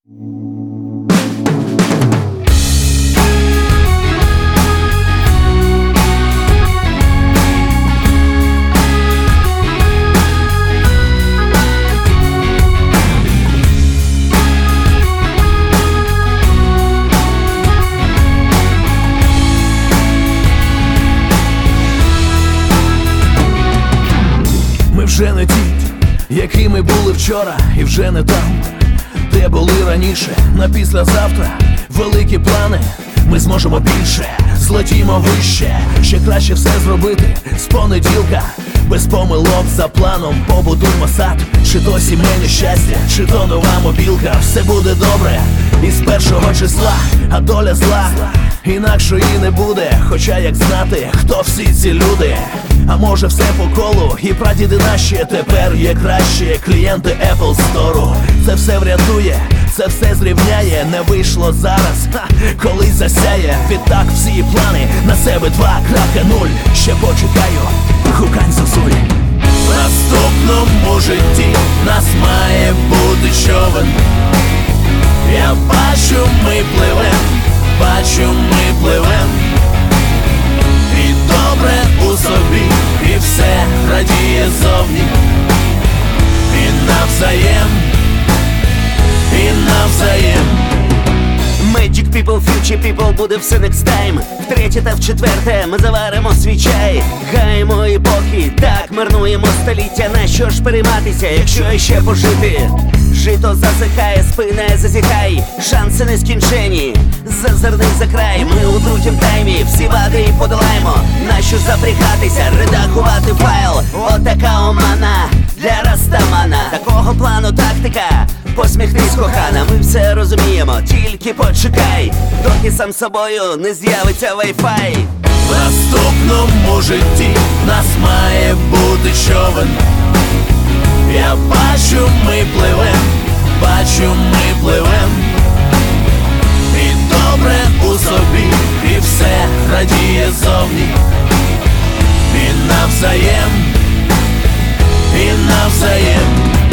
Ми вже не ті, якими були вчора, і вже не там, де були раніше. На післязавтра великі плани, ми зможемо більше, злетімо вище. Ще краще все зробити з понеділка, без помилок за планом. Побудуймо сад, чи то сімейне щастя, чи то нова мобілка. Все буде добре із першого числа, а доля зла інакшої не буде. Хоча як знати, хто всі ці люди? А може все по колу, і прадіди наші тепер є кращі клієнти Apple Store. Це все врятує, це все зрівняє. Не вийшло зараз, колись засяє. Відтак всі плани на себе 2.0. Ще почекаю гукань зозуль. В наступному житті нас має бути човен. Я бачу, ми пливем, бачу, ми пливем. І добре у собі, і все радіє зовні. І навзаєм, і навзаєм. Magic people, future people, буде все next time. Втретє та вчетверте ми заваримо свій чай. Гаємо епохи, так марнуємо століття. На що ж перейматися, якщо ще пожити? Жито засихає, спина зазіхай. Шанси нескінчені, зазирни за край. Ми у другім таймі, всі вади і подолаємо. Нащо запрягатися, редагувати файл? Отака омана для Растамана. Такого плану тактика, посміхнись, кохана. Ми все розуміємо, тільки почекай, доки сам собою не з'явиться Wi-Fi. В наступному житті нас має бути човен. Я бачу, ми пливем, бачу, ми пливем. І добре у собі, і все радіє зовні. І навзаєм, і навзаєм.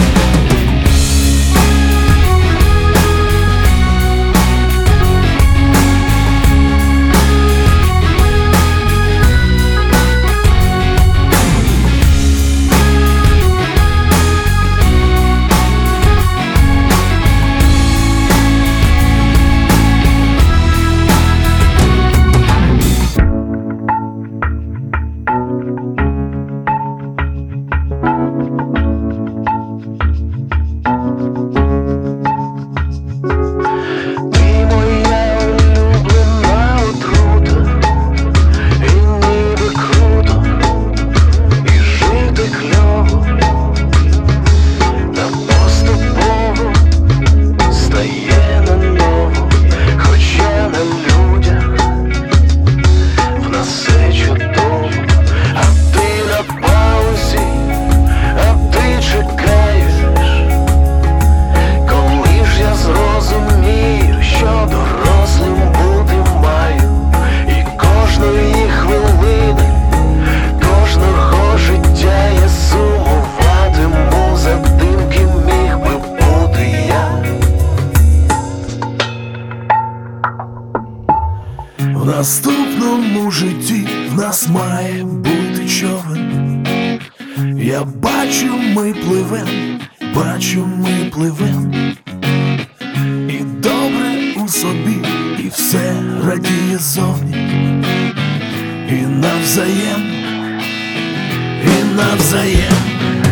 В наступному житті в нас має бути човен. Я бачу, ми пливем, бачу, ми пливем. І добре у собі, і все радіє зовні. І навзаєм, і навзаєм.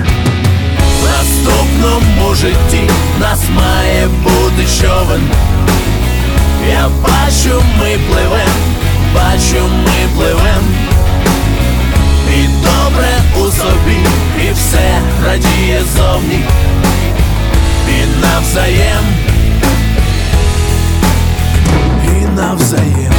В наступному житті нас має бути човен. Я бачу, ми пливем, бачу, ми пливем. І добре у собі, і все радіє зовні. І навзаєм, і навзаєм.